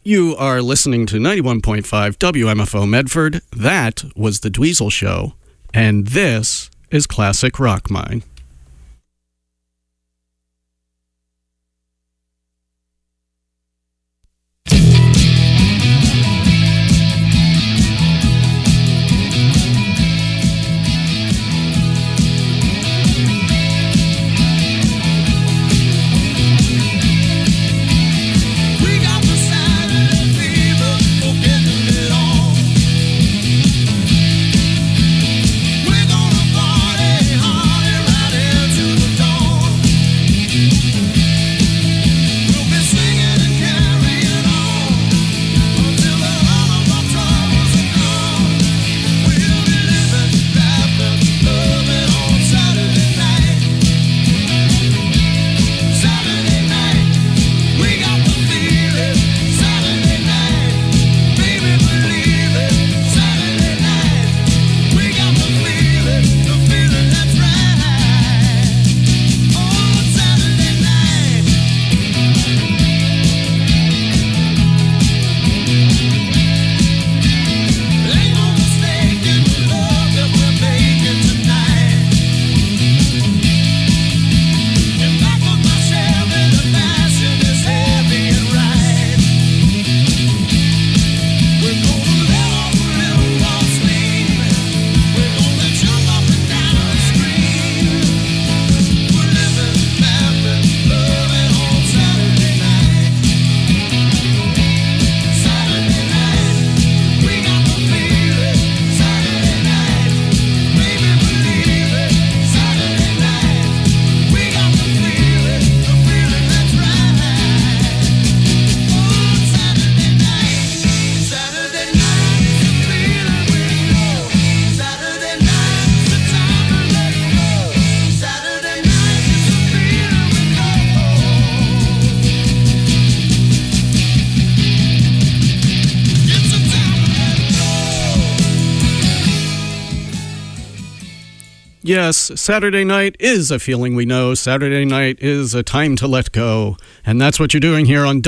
You are listening to 91.5 WMFO Medford. That was The Dweezil Show. And this is Classic Rock Mine. Yes, Saturday night is a feeling we know. Saturday night is a time to let go. And that's what you're doing here on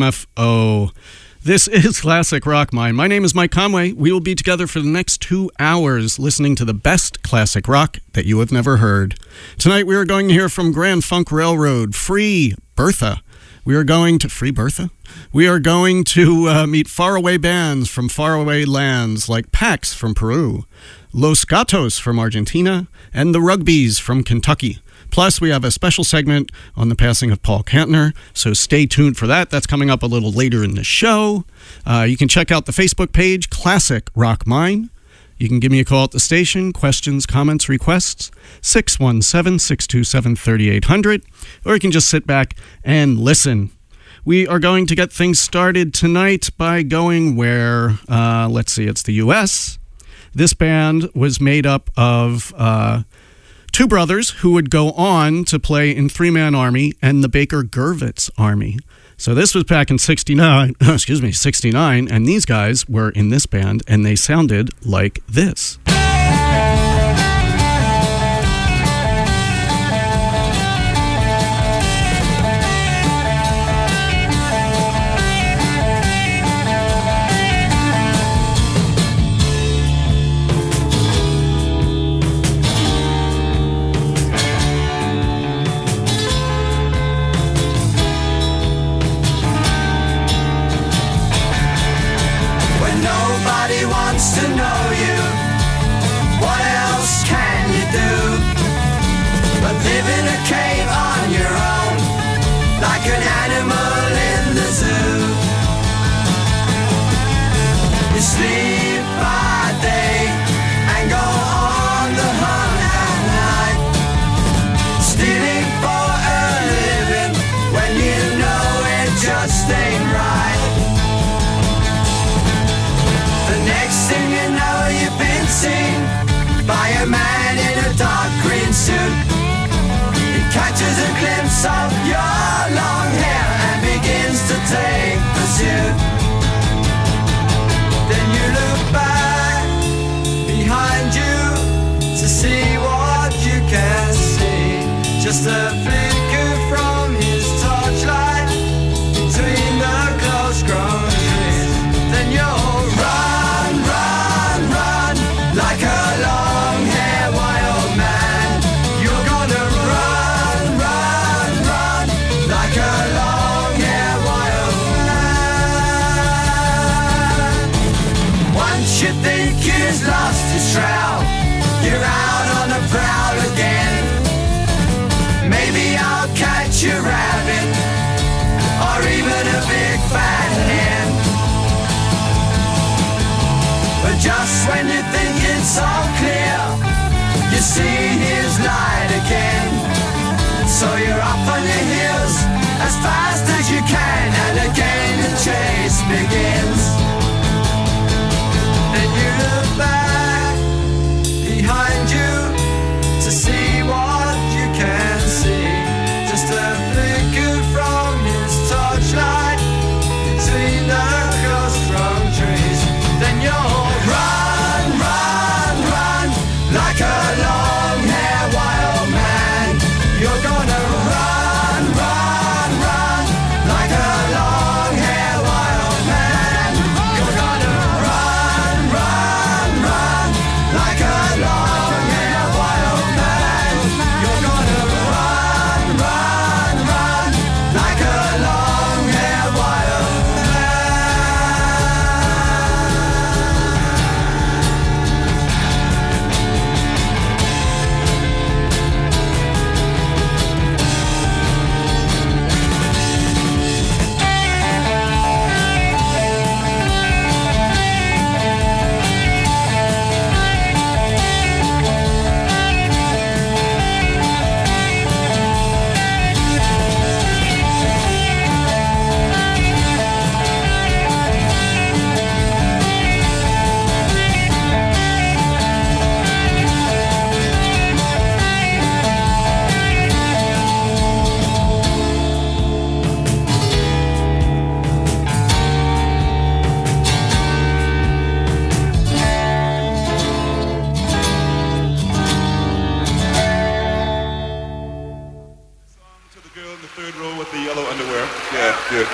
WMFO. This is Classic Rock Mine. My name is Mike Conway. We will be together for the next 2 hours listening to the best classic rock that you have never heard. Tonight we are going to hear from Grand Funk Railroad, Free Bertha. We are going to Free Bertha? We are going to meet faraway bands from faraway lands like Pax from Peru, Los Gatos from Argentina, and the Rugbies from Kentucky. Plus, we have a special segment on the passing of Paul Kantner, so stay tuned for that. That's coming up a little later in the show. You can check out the Facebook page, Classic Rock Mine. You can give me a call at the station, questions, comments, requests, 617-627-3800, or you can just sit back and listen. We are going to get things started tonight by going where, let's see, it's the U.S. This band was made up of two brothers who would go on to play in Three Man Army and the Baker Gurvitz Army. So this was back in 69, and these guys were in this band, and they sounded like this. By a man in a dark green suit, he catches a glimpse of your long hair and begins to take pursuit. Then you look back behind you to see what you can see. Just a flicker from his torchlight between the close grown trees. so clear. You see his light again. So you're up on your heels as fast as you can, and again the chase begins. Then you look back behind you to see what you can see. Just a flicker from his torchlight between the cross-grown trees. Then you'll run, run, run like a long-haired wild man. You're gonna run, run, run like a long-haired wild man. You're gonna run, run, run like a long-haired wild man. You're gonna run, run, run like a long-haired wild man. To the girl in the third row with the yellow underwear. Yeah, good.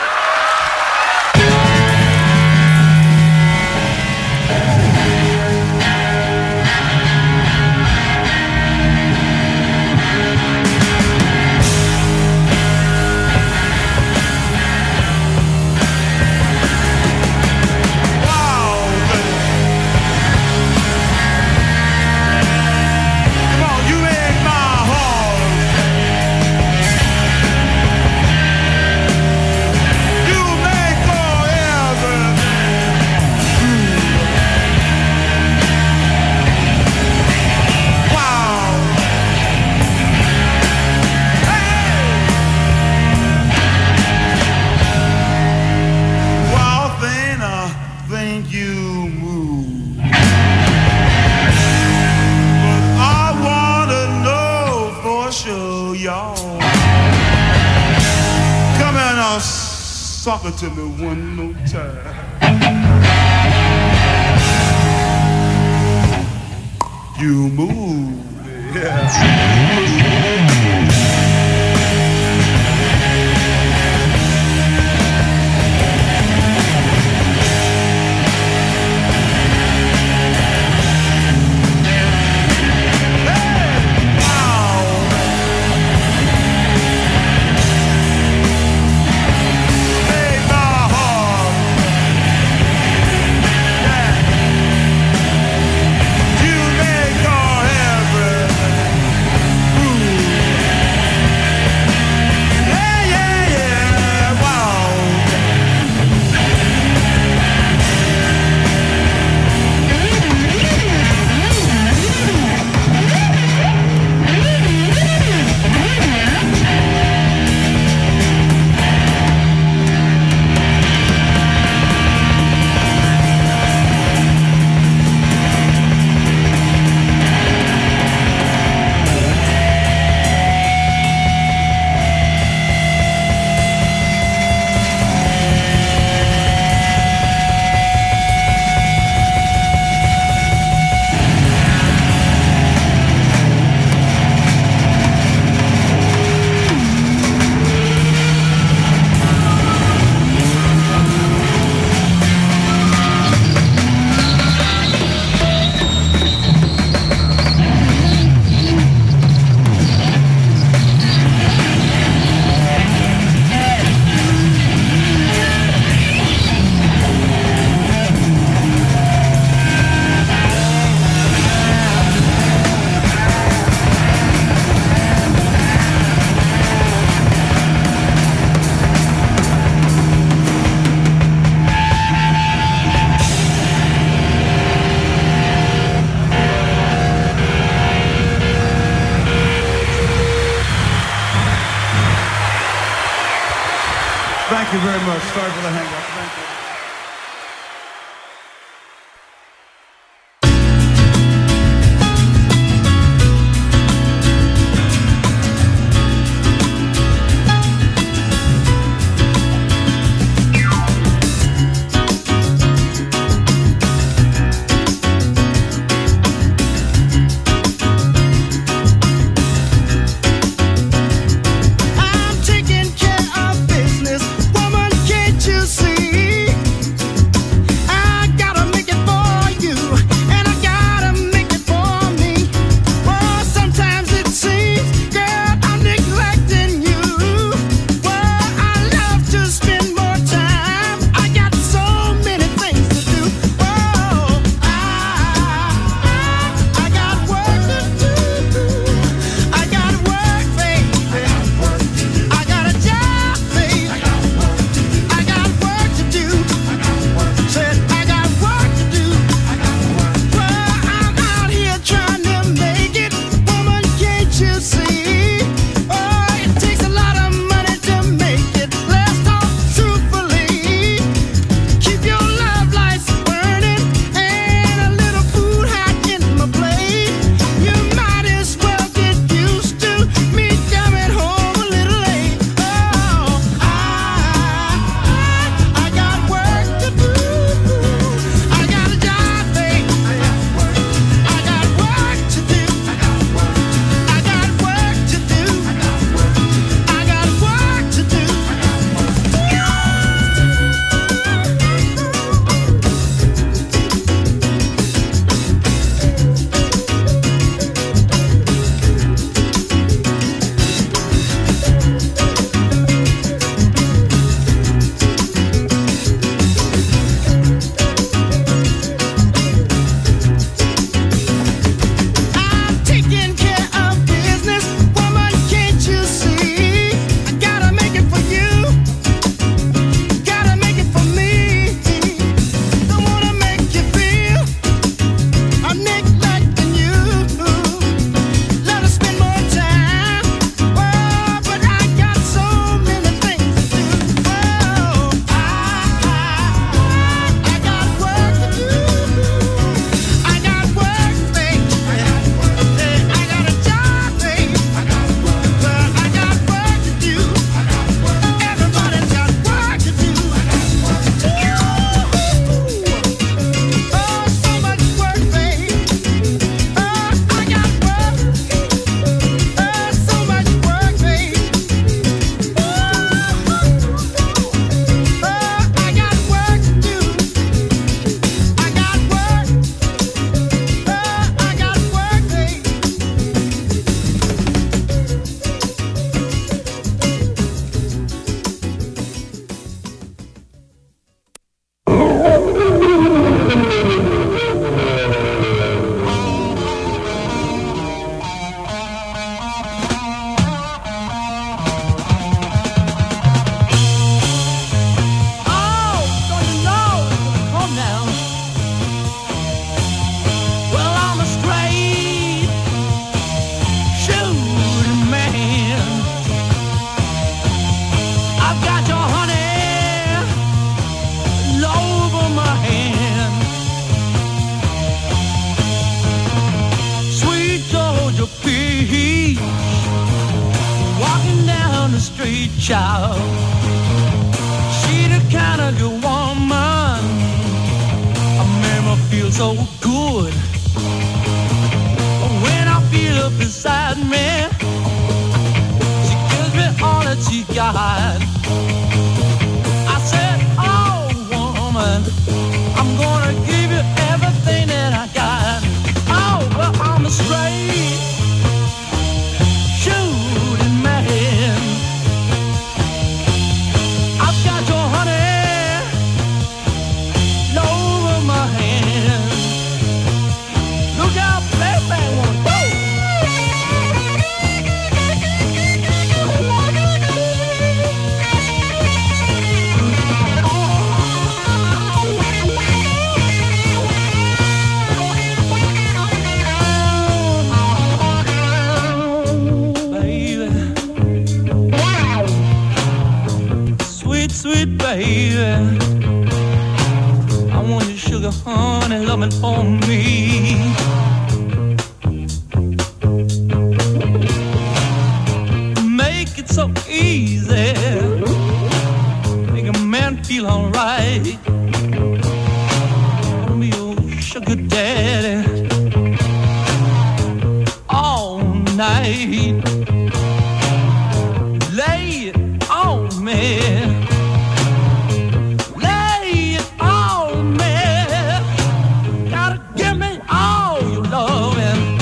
Come on, you ain't my horse. You make forever. Wow. Hey. Wow, thing, I think you move. But I wanna know for sure, y'all. Come here now, suck it to me one more time. You move, yeah. You make all everything. very much. Sorry for the hang-up. Thank you. I'm taking care of business, woman, can't you see? I gotta make it for you, and I gotta make it for me. Oh, sometimes it seems, girl, I'm neglecting you. Well, I love to spend more time. I got so many things to do. Oh, I got work to do. I got work, baby. I got a job, baby. I got work to do. Said I got work to do. Well, I'm out here trying to make it, woman, can't you see? Oh, it takes a lot of money to make it. Let's talk truthfully. Keep your love lights burning and a little food hot in my plate. You might as well get used to me coming home a little late. Oh, I got work to do. I got a job, baby. I got work to do. I got work to do. I got work to do. I'm taking care of business, woman, can't you see? I gotta make it for you, gotta make it for me. Don't wanna make you feel I'm neglecting you. Let us spend more time. Oh, but I got so many things to do. Oh, I got work to do. I got work, baby. I got a job, baby. Well, I got work to do. Everybody's got work to do. Oh, so much work, baby. Oh, I got work. Oh, so much work, baby. Oh, I got work to do. I got work. I got work, baby. Oh, don't you know? Calm down. Well, I'm a straight shooting man. I've got your honey all over my hand. Sweet Georgia peach, walking down the street, child. She the kind of good woman I make me feel so good. When I feel up inside me, she gives me all that she got. I said, oh woman, I'm gonna give you everything that I got. Oh, well, I'm a straight shooting man. I've got your honey all over my hand. Look out, baby, wanna go. baby. I want your sugar, honey, loving on me. Make it so easy, make a man feel alright. I'll be your sugar daddy all night. Lay it on me. Lay it on me. Gotta give me all your loving.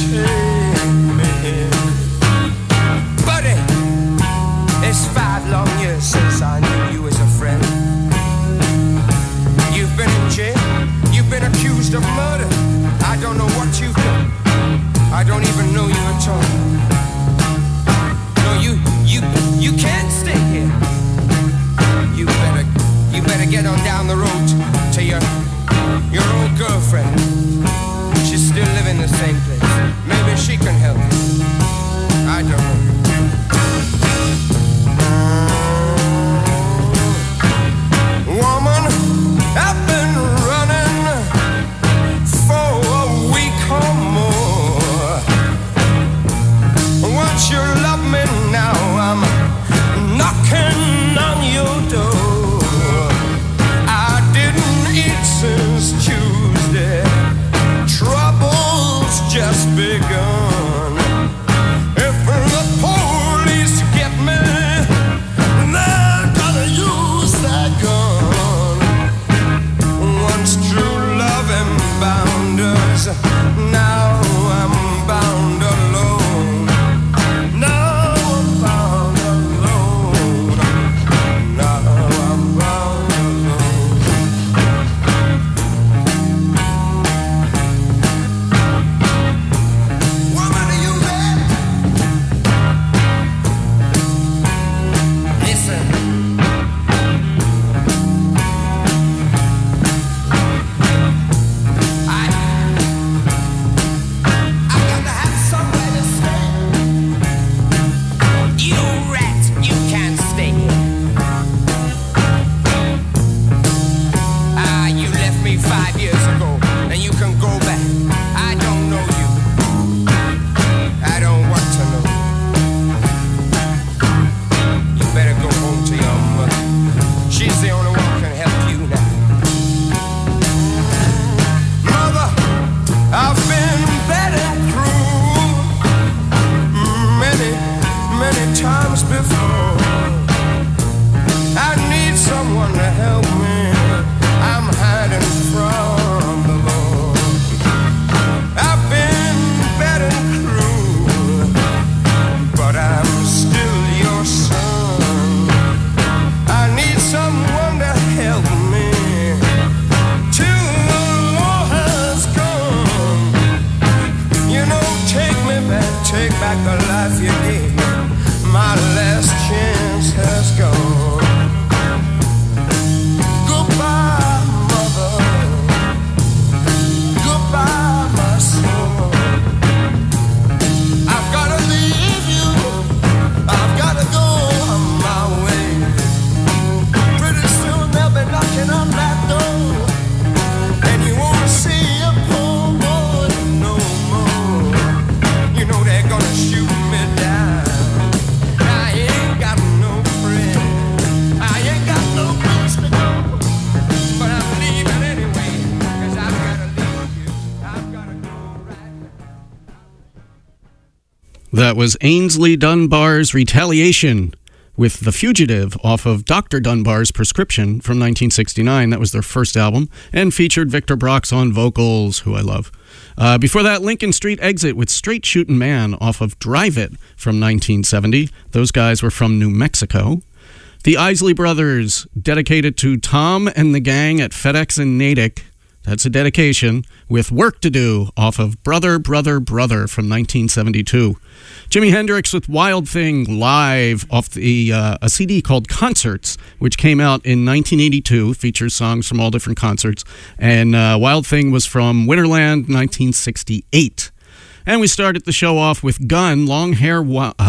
It's 5 long That was Ainsley Dunbar's Retaliation with The Fugitive off of Dr. Dunbar's Prescription from 1969. That was their first album and featured Victor Brox on vocals, who I love. Before that, Lincoln Street Exit with Straight Shootin' Man off of Drive It from 1970. Those guys were from New Mexico. The Isley Brothers, dedicated to Tom and the gang at FedEx in Natick. That's a dedication, with Work to Do off of Brother, Brother, Brother from 1972. Jimi Hendrix with Wild Thing live off the a CD called Concerts, which came out in 1982, features songs from all different concerts. And Wild Thing was from Winterland, 1968. And we started the show off with Gun, Long Hair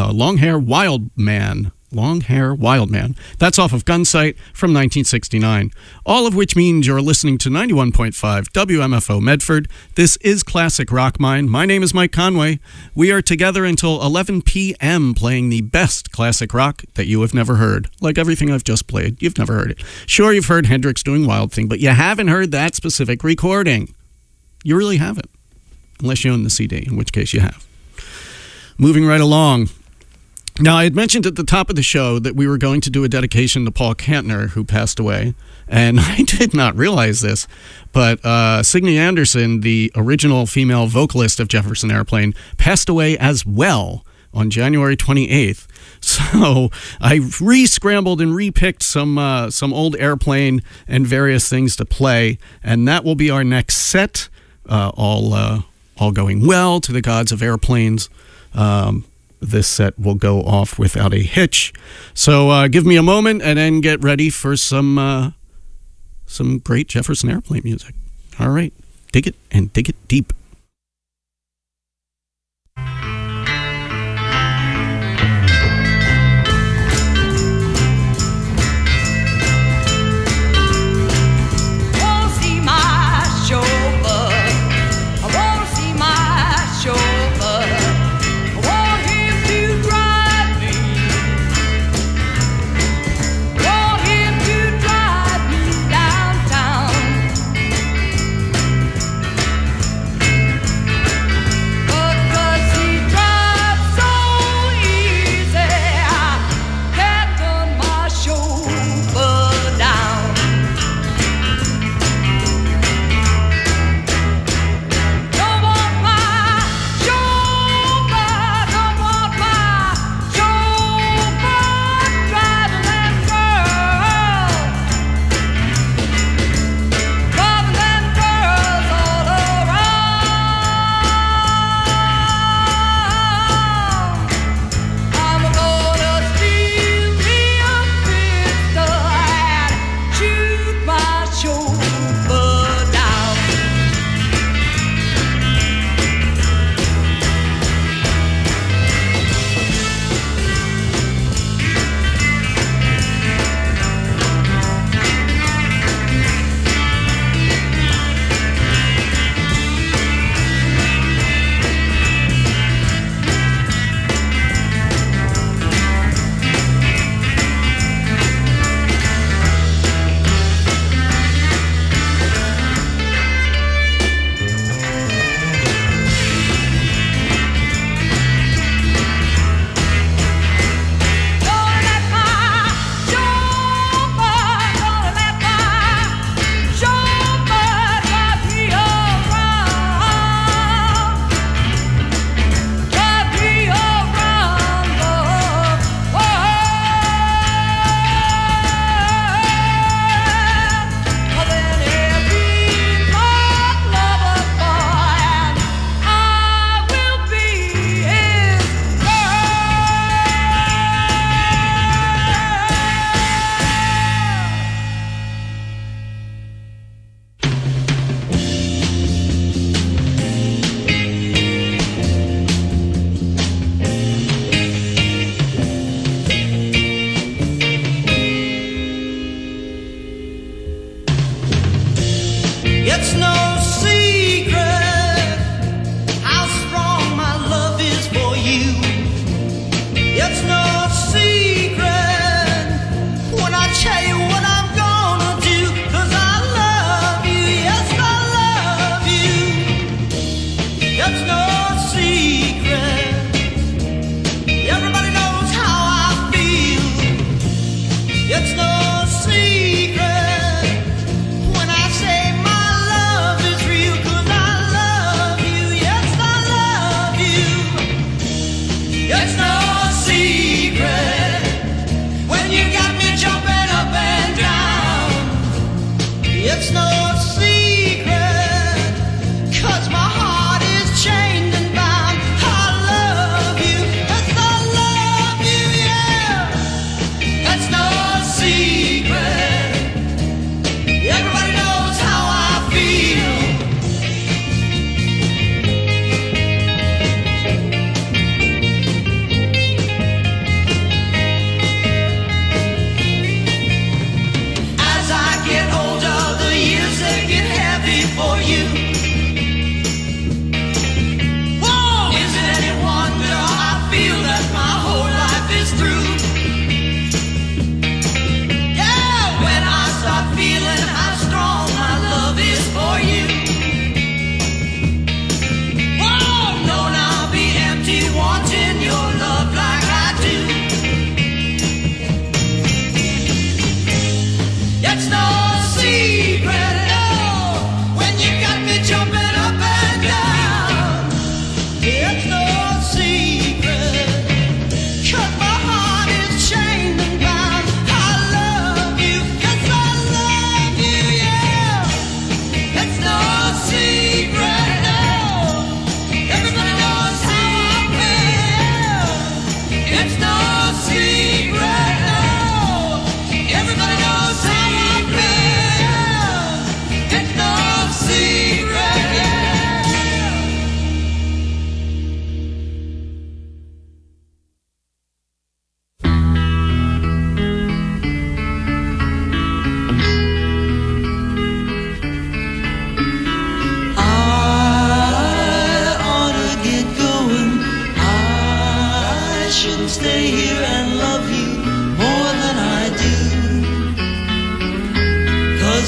Wild Man. Long Hair Wild Man. That's off of Gunsight from 1969. All of which means you're listening to 91.5 WMFO Medford. This is Classic Rock Mine. My name is Mike Conway. We are together until 11 p.m. playing the best classic rock that you have never heard. Like everything I've just played, you've never heard it. Sure, you've heard Hendrix doing Wild Thing, but you haven't heard that specific recording. You really haven't. Unless you own the CD, in which case you have. Moving right along. Now, I had mentioned at the top of the show that we were going to do a dedication to Paul Kantner, who passed away, and I did not realize this, but Signe Anderson, the original female vocalist of Jefferson Airplane, passed away as well on January 28th. So I re-scrambled and re-picked some old Airplane and various things to play, and that will be our next set, all going well to the gods of airplanes. This set will go off without a hitch. So give me a moment and then get ready for some great Jefferson Airplane music. All right, dig it and dig it deep. Downtown.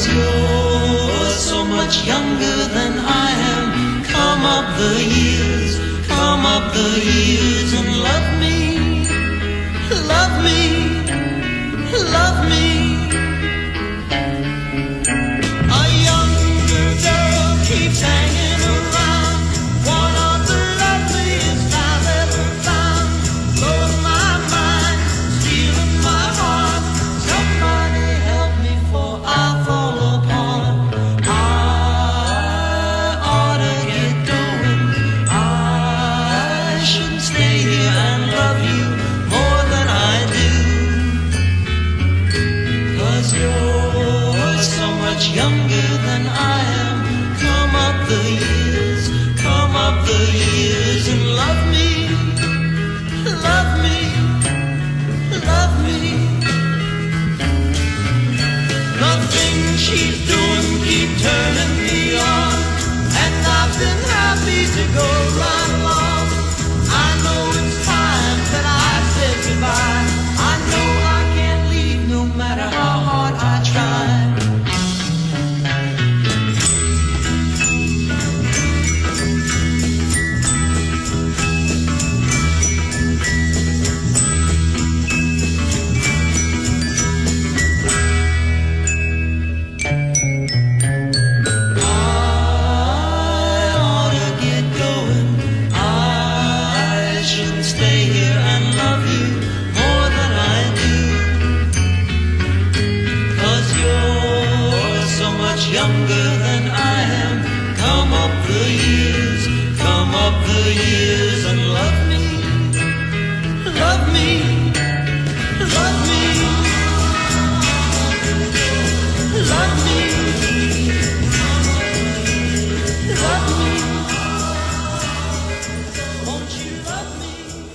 you're so much younger than I am. Come up the years and love me, love me, love me. A younger girl keeps hanging around, one of the loveliest I've ever found. Blowing my mind, stealing my heart. Somebody help me, for I fall apart. I ought to get going. I shouldn't stay here and love you more than I do. 'Cause you're so much younger than I am. Come up the years and love me, love me, love me. The things she's doing keep turning me on, and I've been happy to go right along. I know it's time that I said goodbye. I know I can't leave no matter how hard I try. Younger than I am. Come up the years and love me, love me, love me, love me, love me. Won't you love me?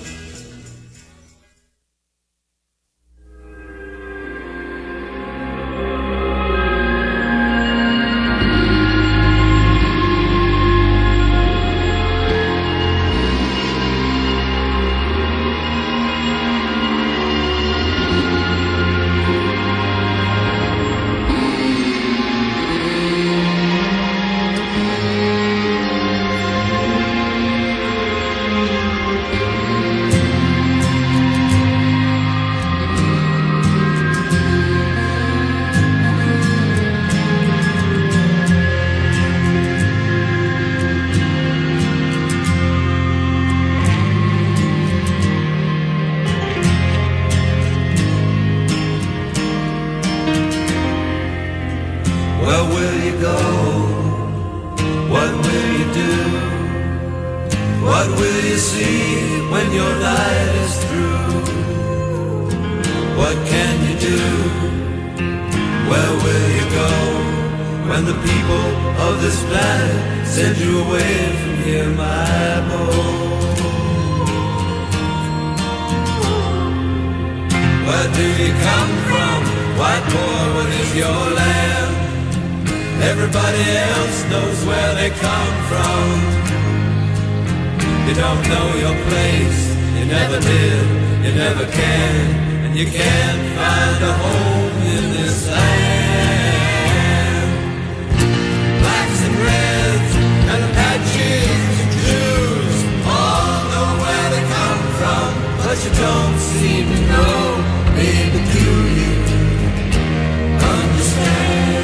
Where will you go? What will you do? What will you see when your night is through? What can you do? Where will you go when the people of this planet send you away from here, my boy? Where do you come from, white boy? What is your land? Everybody else knows where they come from. You don't know your place, you never did, you never can, and you can't find a home in this land. Blacks and reds and Apaches and Jews all know where they come from, but you don't seem to know, maybe do you understand?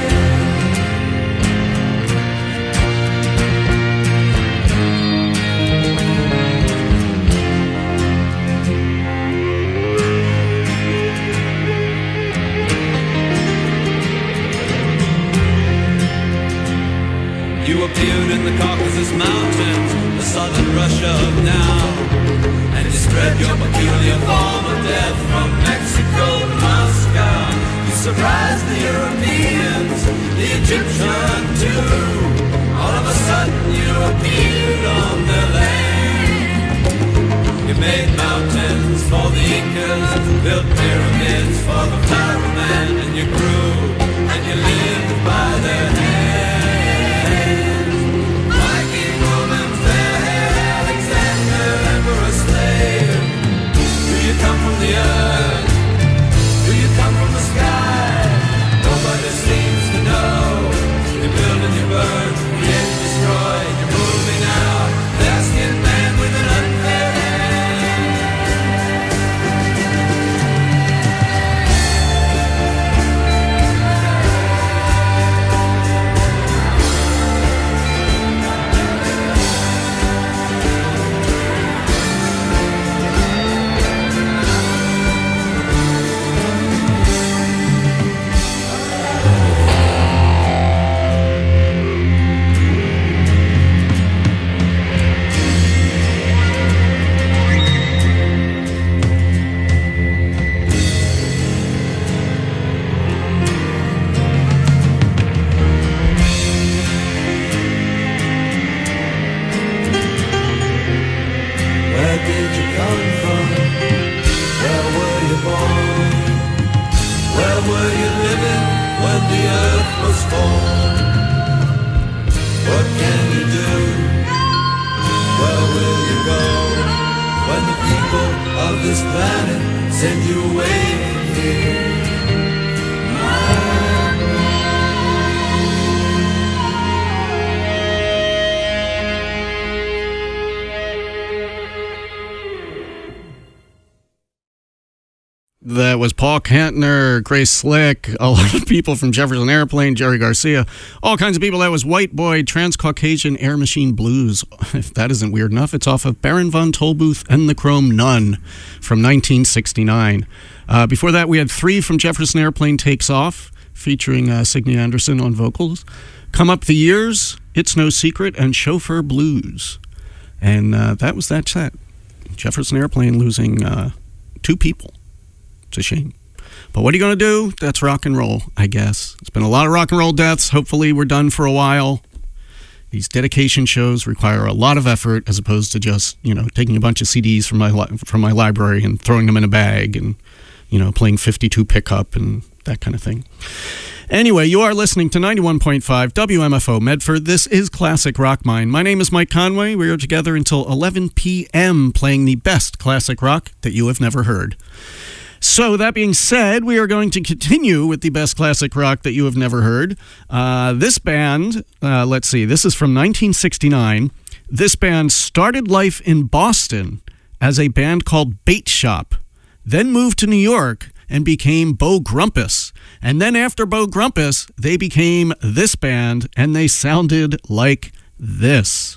You appeared in the Caucasus Mountains, the southern Russia of now, and you spread your peculiar form of death from Mexico to Moscow. You surprised the Europeans, the Egyptian too. All of a sudden you appeared on their land. You made mountains for the Incas, built pyramids for the Pharaoh man, and you grew and you lived by their hand. Come from the earth? Do you come from the sky? Nobody seems to know. when the earth was formed. What can you do? Where will you go when the people of this planet send you away from here? That was Paul Kantner, Grace Slick, a lot of people from Jefferson Airplane, Jerry Garcia, all kinds of people. That was White Boy, Trans-Caucasian Air Machine Blues. If that isn't weird enough, it's off of Baron von Tolbooth and the Chrome Nun from 1969. Before that, we had Three from Jefferson Airplane Takes Off, featuring Signe Anderson on vocals. Come Up the Years, It's No Secret, and Chauffeur Blues. And that was that set. Jefferson Airplane losing 2 people. It's a shame. But what are you going to do? That's rock and roll, I guess. It's been a lot of rock and roll deaths. Hopefully we're done for a while. These dedication shows require a lot of effort as opposed to just, taking a bunch of CDs from my library and throwing them in a bag and, playing 52 pickup and that kind of thing. Anyway, you are listening to 91.5 WMFO Medford. This is Classic Rock Mine. My name is Mike Conway. We are together until 11 p.m. playing the best classic rock that you have never heard. So that being said, we are going to continue with the best classic rock that you have never heard. This band, let's see, this is from 1969. This band started life in Boston as a band called Bait Shop, then moved to New York and became Bo Grumpus. And then after Bo Grumpus, they became this band, and they sounded like this.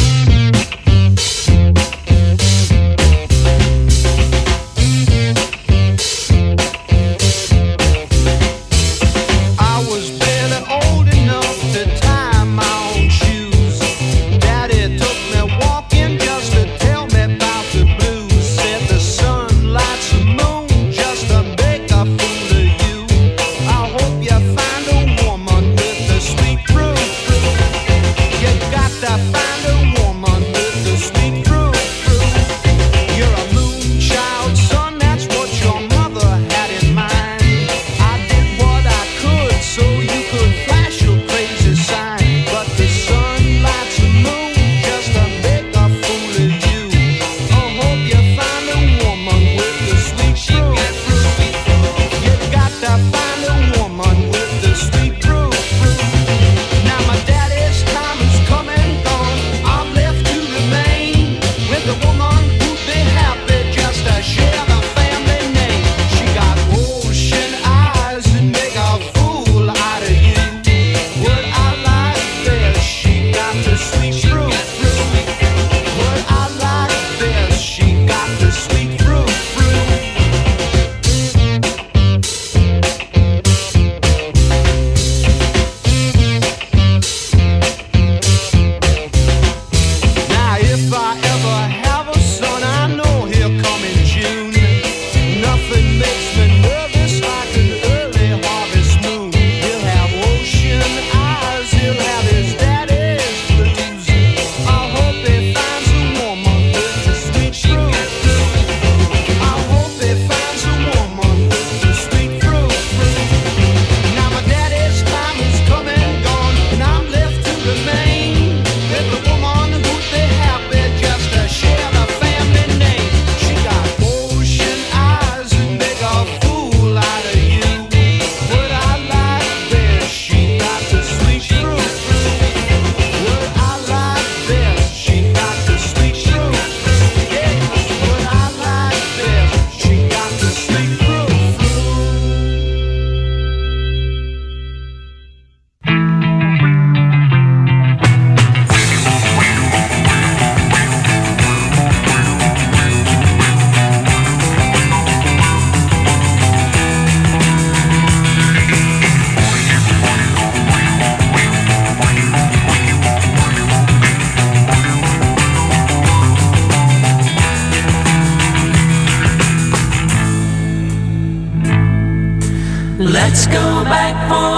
Let's go back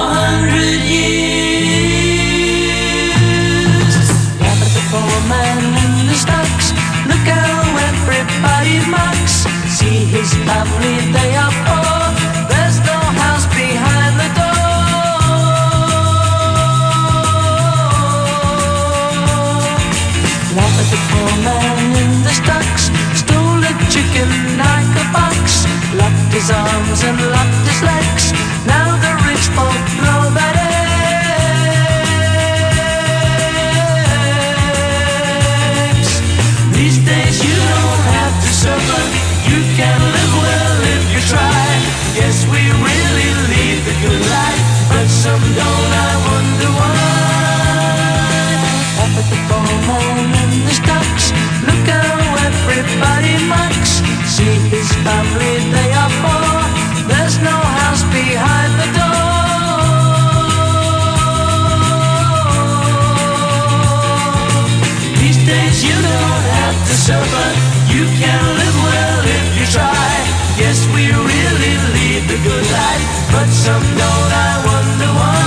400 years. Laugh at the poor man in the stocks. Look how everybody mocks. See his family, they are poor. There's no house behind the door. lot dislikes. Now the rich folk know that eggs. These days you don't have to suffer. You can live well if you try. Yes, we really lead the good life, but some don't. I wonder why. Up at the ballroom in the stocks, look how everybody mocks. See his family, they are poor. There's no house behind the door. These days you don't have to suffer. You can live well if you try. Yes, we really lead the good life, but some don't. I wonder why.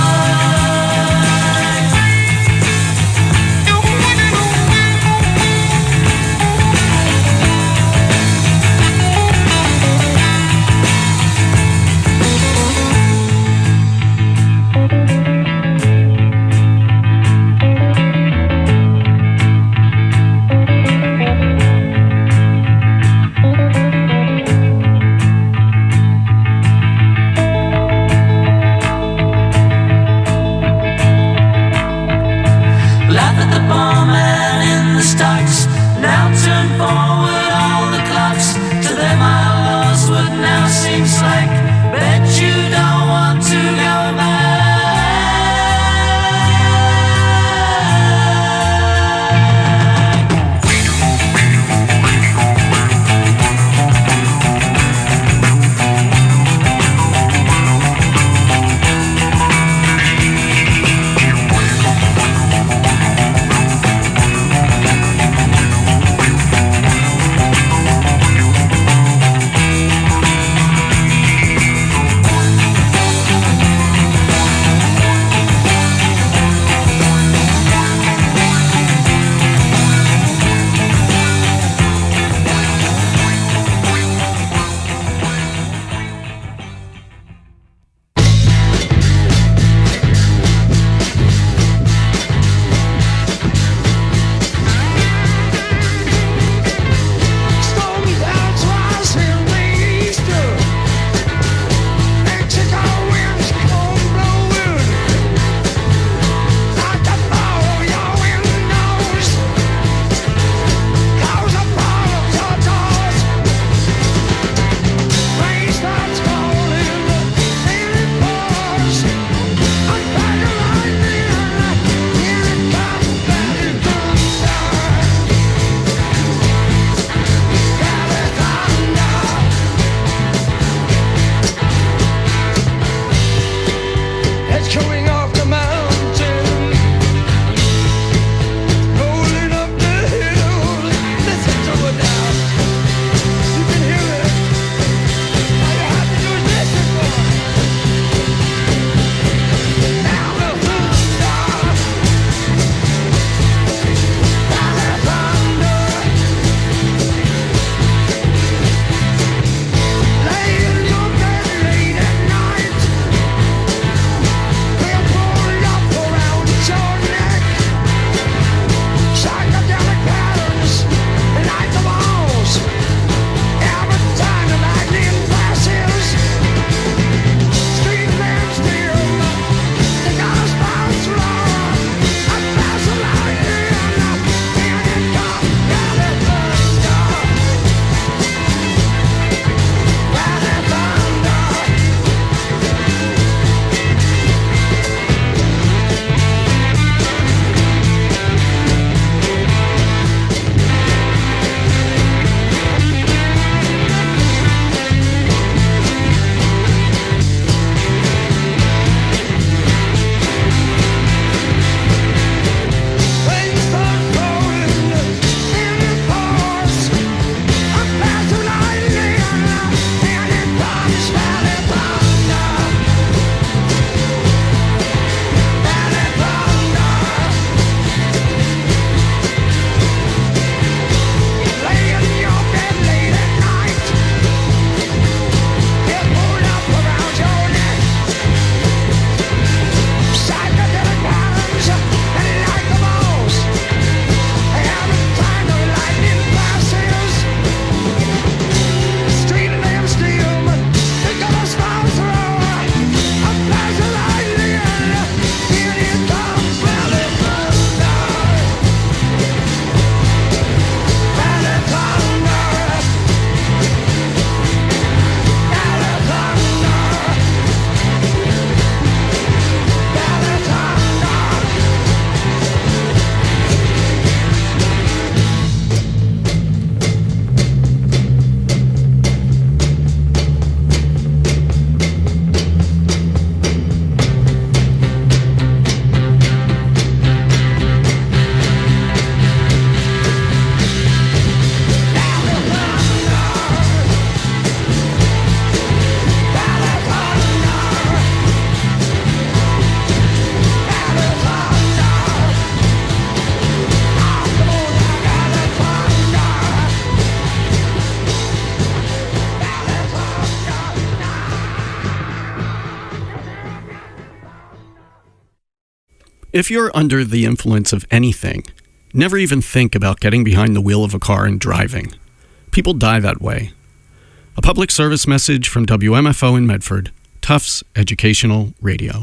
If you're under the influence of anything, never even think about getting behind the wheel of a car and driving. People die that way. A public service message from WMFO in Medford, Tufts Educational Radio.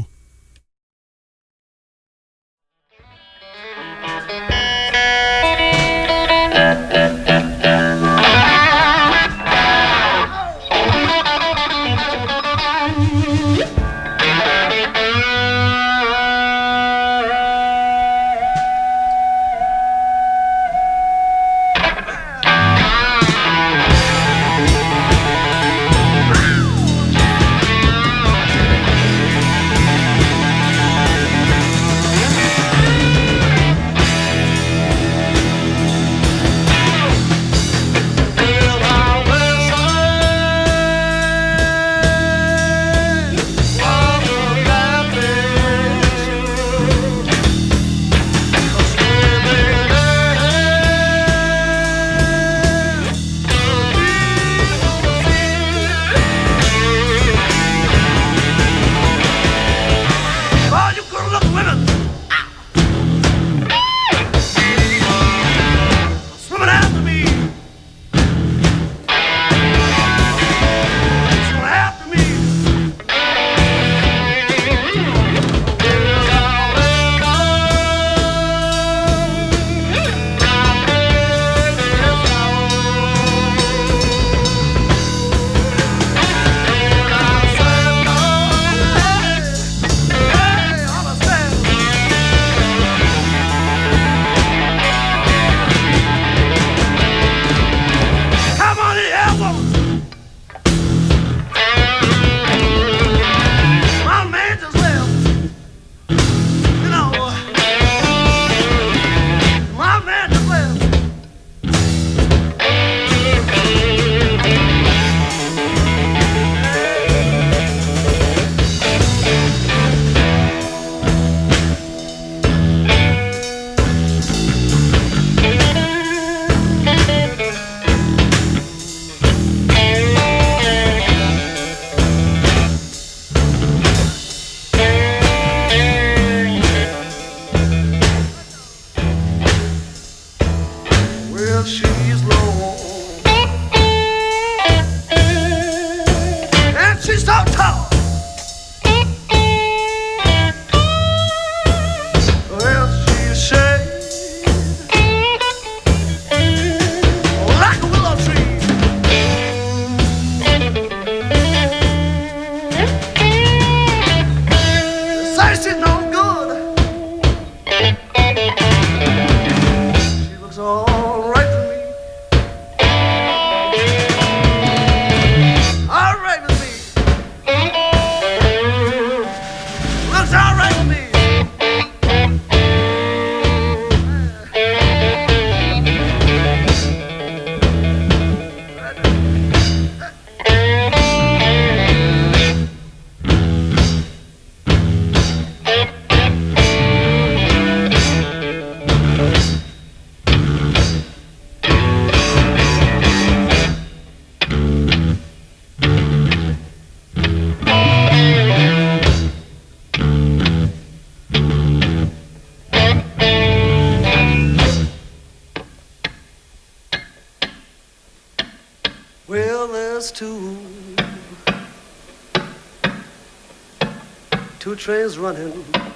Two trains running,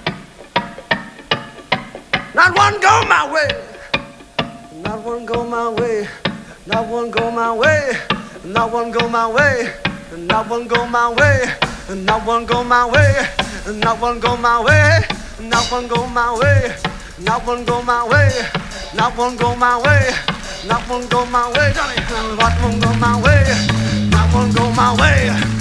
not one go my way, not one go my way, not one go my way, not one go my way, not one go my way, not one go my way, not one go my way, not one go my way, not one go my way, not one go my way, not one go my way, Johnny, not one go my way, not one go my way.